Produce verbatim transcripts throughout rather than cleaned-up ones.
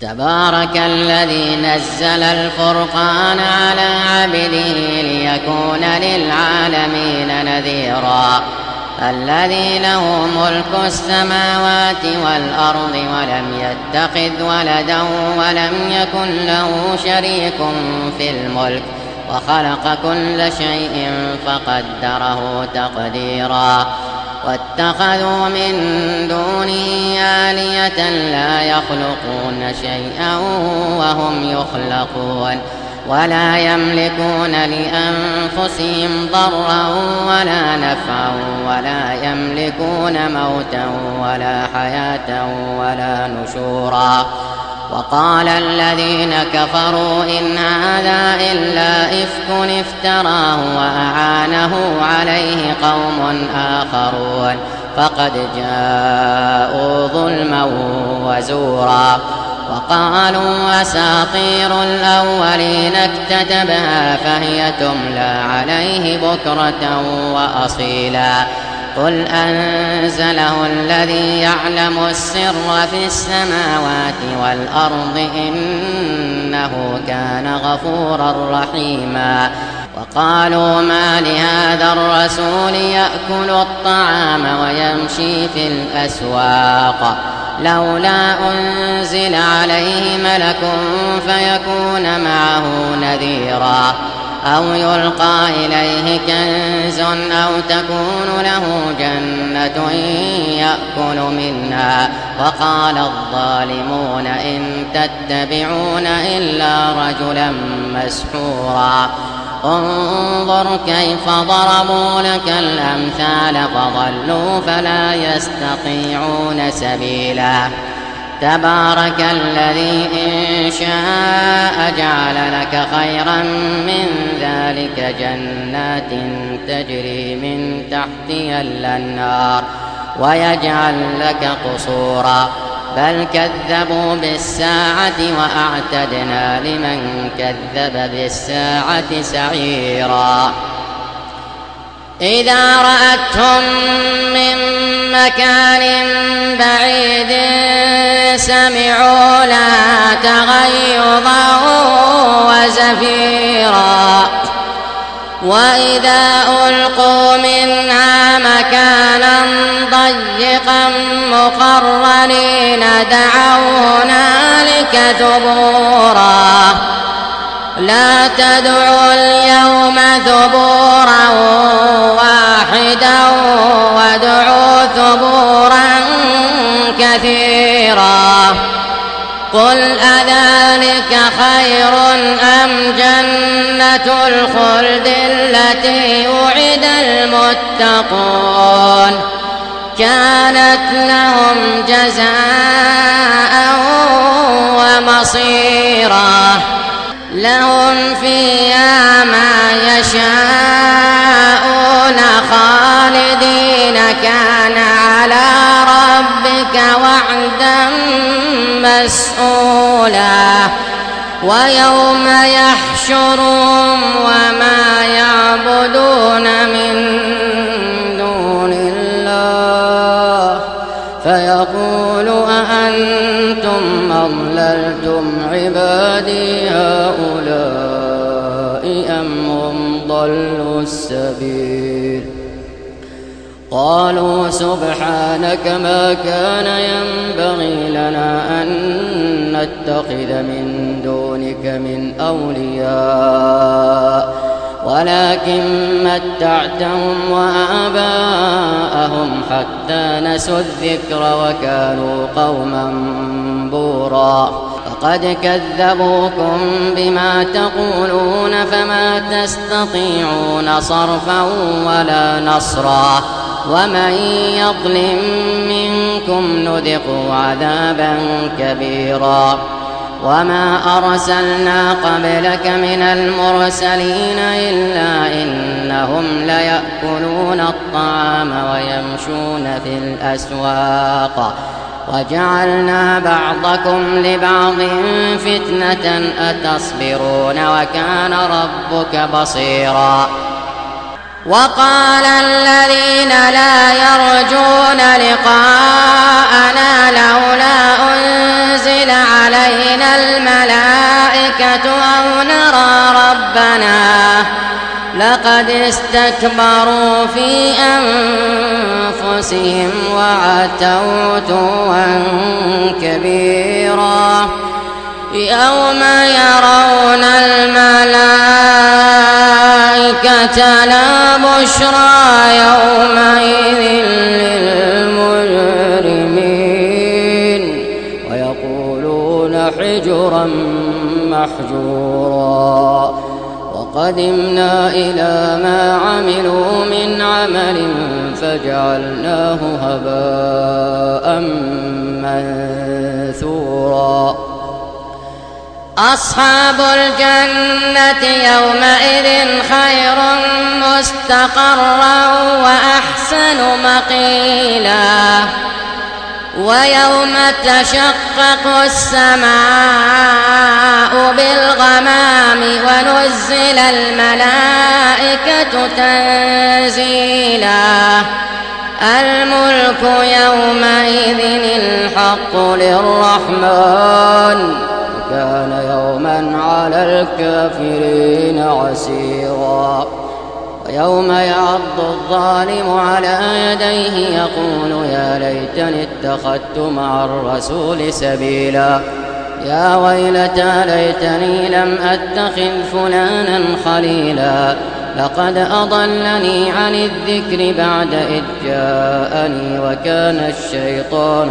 تبارك الذي نزل الفرقان على عبده ليكون للعالمين نذيرا الذي له ملك السماوات والأرض ولم يتخذ ولدا ولم يكن له شريك في الملك وخلق كل شيء فقدره تقديرا واتخذوا من دونه آلهة لا يخلقون شيئا وهم يخلقون ولا يملكون لأنفسهم ضرا ولا نفعا ولا يملكون موتا ولا حياة ولا نشورا وقال الذين كفروا إن هذا إلا إفك افتراه وأعانه عليه قوم آخرون فقد جاءوا ظلما وزورا وقالوا أساطير الأولين اكتتبها فهي تملى عليه بكرة وأصيلا قل أنزله الذي يعلم السر في السماوات والأرض إنه كان غفورا رحيما وقالوا ما لهذا الرسول يأكل الطعام ويمشي في الأسواق لولا أنزل عليه ملك فيكون معه نذيرا أو يلقى إليه كنز أو تكون له جنة يأكل منها وقال الظالمون إن تتبعون إلا رجلا مسحورا انظر كيف ضربوا لك الأمثال فضلوا فلا يستطيعون سبيلا تبارك الذي إن شاء جعل لك خيرا من ذلك جنات تجري من تحتها الأنهار ويجعل لك قصورا بل كذبوا بالساعة وأعتدنا لمن كذب بالساعة سعيرا إذا رأتهم من مكان بعيد سمعوا لها تغيظا وزفيرا وإذا ألقوا منها مكانا ضيقا مقرنين دعوا هنالك ثبورا لا تدعوا اليوم ثبورا واحدا وادعوا ثبورا كثيرا قل أذلك خير أم جنة الخلد التي وعد المتقون كانت لهم جزاء ومصيرا لهم فيها ما يشاءون خالدين كان على ربك وعدا مسئولا ويوم يحشرهم وما يعبدون من دون الله فيقول أأنتم أضللتم عبادي هؤلاء أم هم ضلوا السبيل قالوا سبحانك ما كان ينبغي لنا أن نتخذ من دونك من أولياء ولكن متعتهم وآباءهم حتى نسوا الذكر وكانوا قوما بورا فقد كذبوكم بما تقولون فما تستطيعون صرفا ولا نصرا ومن يظلم منكم نذقه عذابا كبيرا وما أرسلنا قبلك من المرسلين إلا إنهم ليأكلون الطعام ويمشون في الأسواق وجعلنا بعضكم لبعض فتنة أتصبرون وكان ربك بصيرا وقال الذين لا يرجون لقاءنا لولا أنزل علينا ربنا لقد استكبروا في أنفسهم وعتوا عتوا كبيرا يوم يرون الملائكة لا بشرى يومئذ للمجرمين ويقولون حجرا محجورا وقدمنا إلى ما عملوا من عمل فجعلناه هباء منثورا أصحاب الجنة يومئذ خير مستقرا وأحسن مقيلا ويوم تشقق السماء بالغمام ونزل الملائكة تنزيلا الملك يومئذ الحق للرحمن كان يوما على الكافرين عسيرا ويوم يعض الظالم على يديه يقول يا ليتني اتخذت مع الرسول سبيلا يا ويلتى ليتني لم أتخذ فلانا خليلا لقد أضلني عن الذكر بعد إذ جاءني وكان الشيطان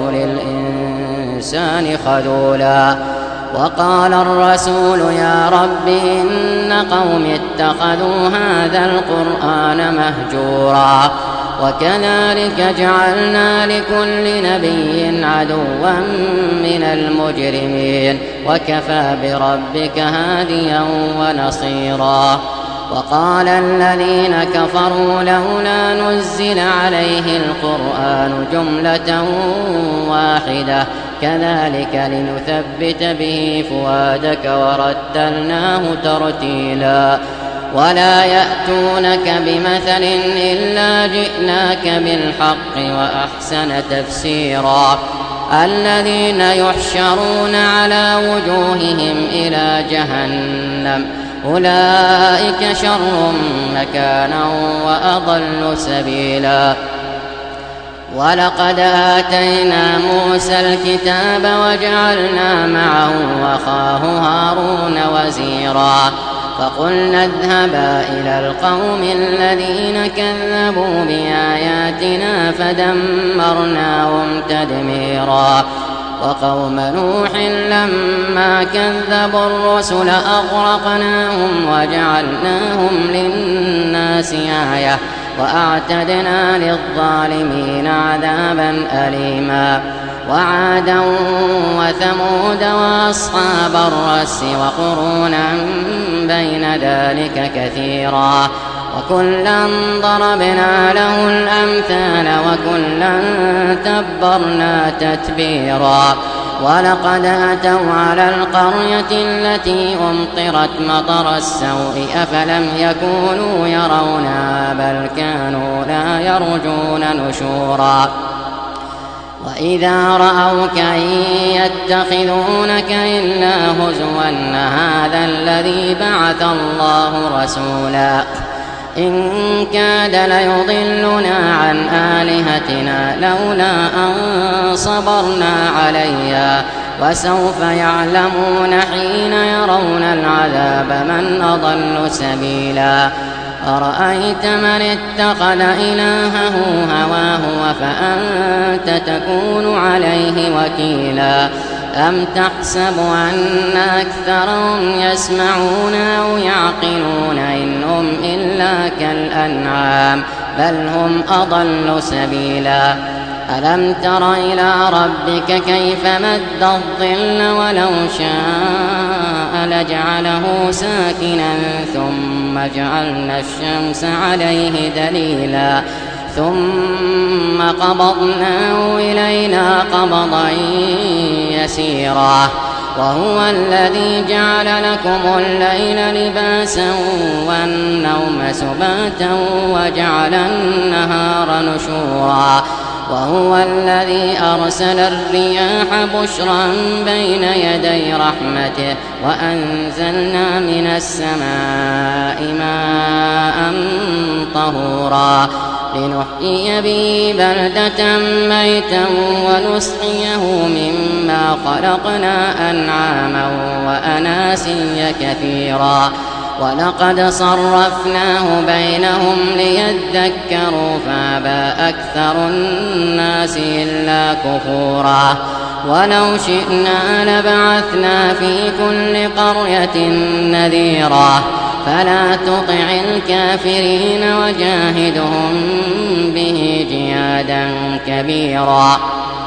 للإنسان خذولا وقال الرسول يا رب إن قوم اتخذوا هذا القرآن مهجورا وكذلك جعلنا لكل نبي عدوا من المجرمين وكفى بربك هاديا ونصيرا وقال الذين كفروا لولا نزل عليه القرآن جملة واحدة كذلك لنثبت به فؤادك ورتلناه ترتيلا ولا يأتونك بمثل إلا جئناك بالحق وأحسن تفسيرا الذين يحشرون على وجوههم إلى جهنم أولئك شر مكانا وأضل سبيلا ولقد آتينا موسى الكتاب وجعلنا معه أخاه هارون وزيرا فقلنا اذهبا إلى القوم الذين كذبوا بآياتنا فدمرناهم تدميرا وقوم نوح لما كذبوا الرسل أغرقناهم وجعلناهم للناس آية وأعتدنا للظالمين عذابا أليما وعادا وثمود وأصحاب الرس وقرونا بين ذلك كثيرا وكلا ضربنا له الأمثال وكلا تبرنا تتبيرا ولقد أتوا على القرية التي أمطرت مطر السوء أفلم يكونوا يرونها بل كانوا لا يرجون نشورا وإذا رأوك إن يتخذونك إلا هزوا هذا الذي بعث الله رسولا إن كاد ليضلنا عن آلهتنا لولا أن صبرنا عليها وسوف يعلمون حين يرون العذاب من أضل سبيلا أرأيت من اتخذ إلهه هواه فأنت تكون عليه وكيلا أم تحسب أن أكثرهم يسمعون أو يعقلون إن هم إلا كالأنعام بل هم أضل سبيلا ألم تر إلى ربك كيف مد الظل ولو شاء لجعله ساكنا ثم جعلنا الشمس عليه دليلا ثم قبضناه إلينا قبضا يسيرا وهو الذي جعل لكم الليل لباسا والنوم سباتا وجعل النهار نشورا وهو الذي أرسل الرياح بشرا بين يدي رحمته وأنزلنا من السماء ماء طهورا لنحيي به بلدة ميتا ونسقيه مما خلقنا أنعاما وأناسيا كثيرا ولقد صرفناه بينهم ليذكروا فأبى أكثر الناس إلا كفورا ولو شئنا لبعثنا في كل قرية نذيرا فلا تطع الكافرين وجاهدهم به جهادا كبيرا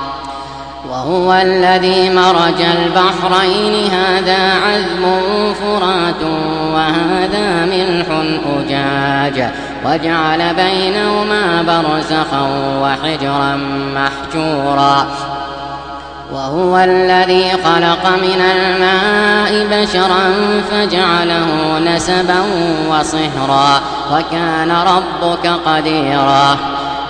وهو الذي مرج البحرين هذا عذب فرات وهذا ملح أجاج وجعل بينهما برزخا وحجرا محجورا وهو الذي خلق من الماء بشرا فجعله نسبا وصهرا وكان ربك قديرا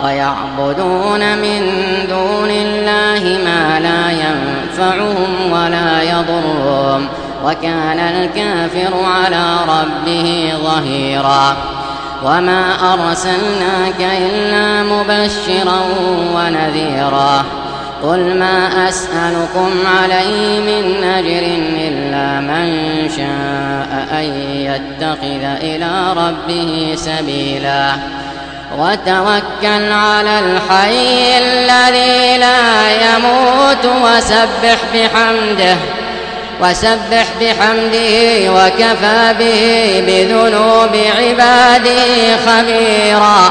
ويعبدون من دون الله ما لا ينفعهم ولا يضرهم وكان الكافر على ربه ظهيرا وما أرسلناك إلا مبشرا ونذيرا قل ما أسألكم عليه من أجر إلا من شاء أن يتخذ إلى ربه سبيلا وتوكل على الحي الذي لا يموت وسبح بحمده وسبح بحمده وكفى به بذنوب عباده خبيرا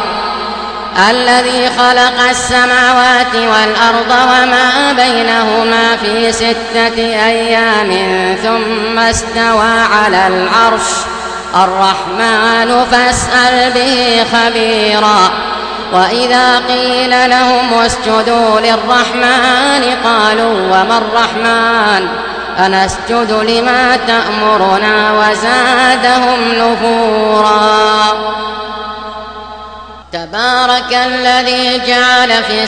الذي خلق السماوات والأرض وما بينهما في ستة أيام ثم استوى على العرش الرحمن فاسأل به خبيرا وإذا قيل لهم اسجدوا للرحمن قالوا وما الرحمن أنسجد لما تأمرنا وزادهم نفورا تبارك الذي جعل في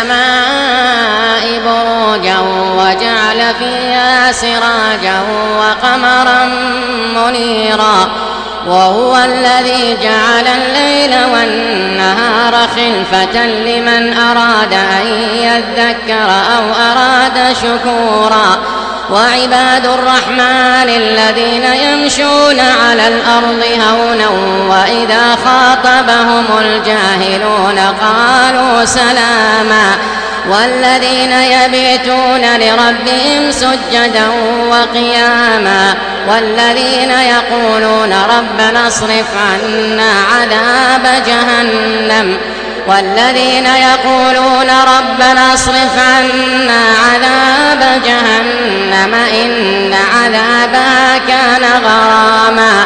السماء بروجا وجعل فيها سراجا وقمرا منيرا وهو الذي جعل الليل والنهار خلفة لمن أراد أن يذكر أو أراد شكورا وعباد الرحمن الذين يمشون على الأرض هونا وإذا خاطبهم الجاهلون قالوا سلاما والذين يبيتون لربهم سجدا وقياما والذين يقولون ربنا اصرف عنا عذاب جهنم والذين يقولون ربنا اصرف عنا عذاب جهنم إن عذابها كان غراما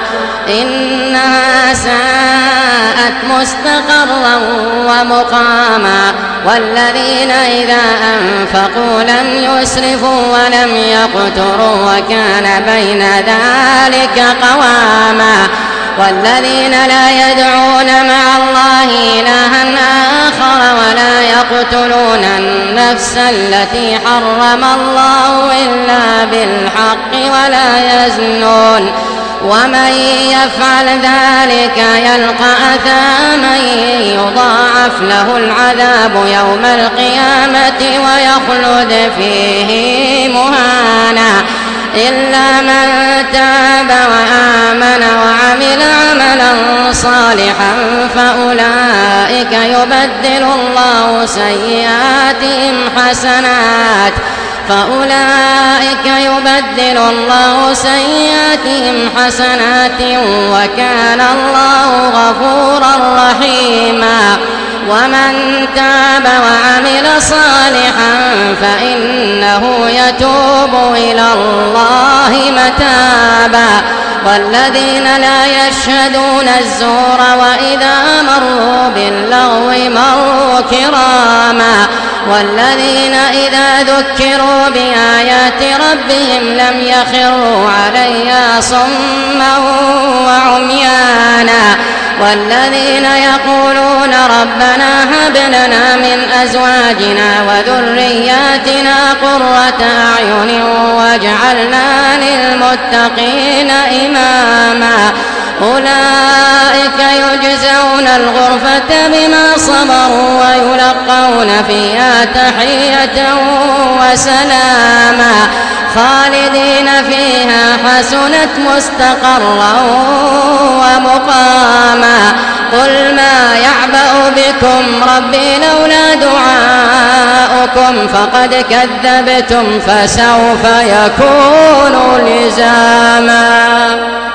إنها ساءت مستقرا ومقاما والذين إذا أنفقوا لم يسرفوا ولم يقتروا وكان بين ذلك قواما والذين لا يدعون مع الله إلها آخر ولا يقتلون النفس التي حرم الله إلا بالحق ولا يزنون ومن يفعل ذلك يلقى أثاما يضاعف له العذاب يوم القيامة ويخلد فيه مهانا إلا من تاب وآمن وعمل عملا صالحا فأولئك يبدل الله سيئاتهم حسنات فأولئك يبدل الله سيئاتهم حسنات وكان الله غفورا رحيما ومن تاب وعمل صالحا فإنه يتوب إلى الله متابا والذين لا يشهدون الزور وإذا مروا باللغو مروا كراما والذين إذا ذكروا بآيات ربهم لم يخروا عليها صما وعميانا والذين يقولون ربنا هب لنا من أزواجنا وذرياتنا قرة أعين واجعلنا للمتقين إماما أولئك يجزون الغرفة بما صبروا ويلقون فيها تحية وسلاما خالدين فيها حسنت مستقرا ومقاما قل ما يعبأ بكم ربي لولا دعاؤكم فقد كذبتم فسوف يكون لزاما.